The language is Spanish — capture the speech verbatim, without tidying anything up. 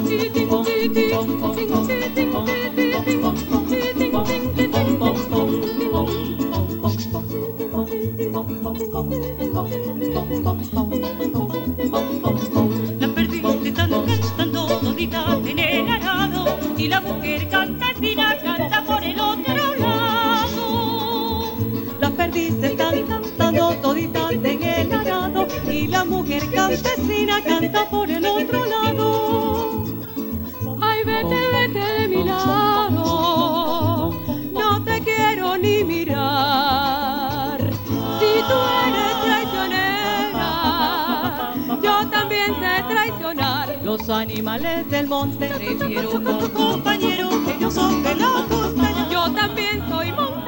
La perdiz están cantando todita en el arado y la mujer campesina canta por el otro lado. Las perdices están cantando toditas en el arado y la mujer campesina canta por el otro lado. Ay, vete, vete de mi lado, no te quiero ni mirar. Si tú eres traicionera, yo también sé traicionar. Los animales del monte Prefiero con compañeros que no son de la costa. Yo también soy monte.